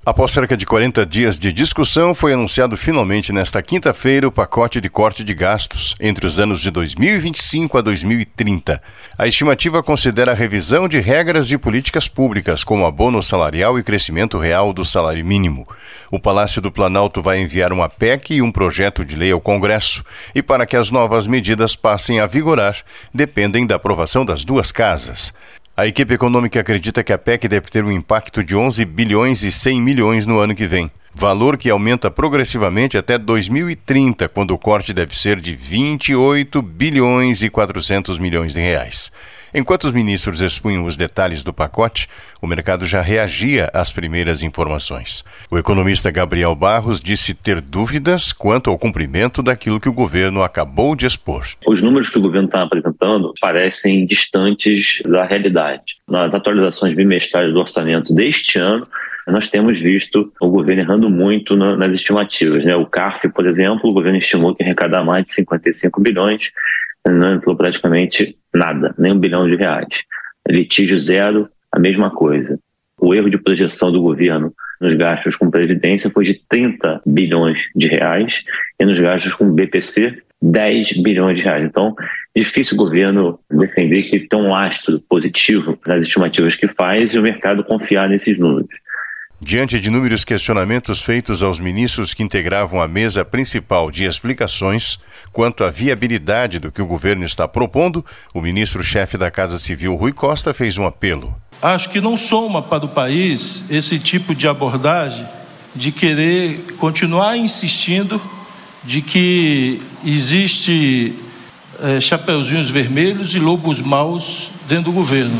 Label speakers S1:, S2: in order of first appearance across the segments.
S1: Após cerca de 40 dias de discussão, foi anunciado finalmente nesta quinta-feira o pacote de corte de gastos entre os anos de 2025 a 2030. A estimativa considera a revisão de regras de políticas públicas, como abono salarial e crescimento real do salário mínimo. O Palácio do Planalto vai enviar uma PEC e um projeto de lei ao Congresso, e para que as novas medidas passem a vigorar, dependem da aprovação das duas casas. A equipe econômica acredita que a PEC deve ter um impacto de 11 bilhões e 100 milhões no ano que vem, valor que aumenta progressivamente até 2030, quando o corte deve ser de 28 bilhões e 400 milhões de reais. Enquanto os ministros expunham os detalhes do pacote, o mercado já reagia às primeiras informações. O economista Gabriel Barros disse ter dúvidas quanto ao cumprimento daquilo que o governo acabou de expor.
S2: Os números que o governo está apresentando parecem distantes da realidade. Nas atualizações bimestrais do orçamento deste ano, nós temos visto o governo errando muito nas estimativas. O CARF, por exemplo, o governo estimou que ia arrecadar mais de 55 bilhões, não entrou praticamente nada, nem R$1 bilhão. Litígio zero, a mesma coisa. O erro de projeção do governo nos gastos com previdência foi de 30 bilhões de reais e nos gastos com BPC, 10 bilhões de reais. Então, difícil o governo defender que tem um lastro positivo nas estimativas que faz e o mercado confiar nesses números.
S1: Diante de inúmeros questionamentos feitos aos ministros que integravam a mesa principal de explicações quanto à viabilidade do que o governo está propondo, o ministro-chefe da Casa Civil, Rui Costa, fez um apelo.
S3: Acho que não soma para o país esse tipo de abordagem de querer continuar insistindo de que existe chapeuzinhos vermelhos e lobos maus dentro do governo.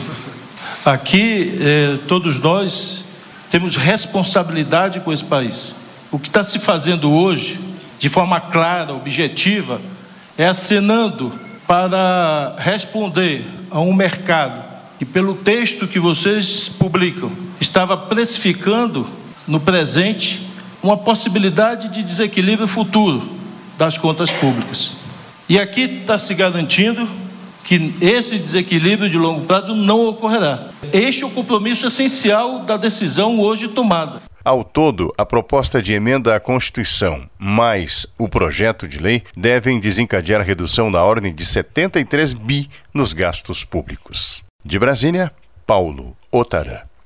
S3: Aqui, todos nós temos responsabilidade com esse país. O que está se fazendo hoje, de forma clara, objetiva, é acenando para responder a um mercado que, pelo texto que vocês publicam, estava precificando no presente uma possibilidade de desequilíbrio futuro das contas públicas. E aqui está se garantindo que esse desequilíbrio de longo prazo não ocorrerá. Este é o compromisso essencial da decisão hoje tomada.
S1: Ao todo, a proposta de emenda à Constituição mais o projeto de lei devem desencadear redução na ordem de 73 bi nos gastos públicos. De Brasília, Paulo Otara.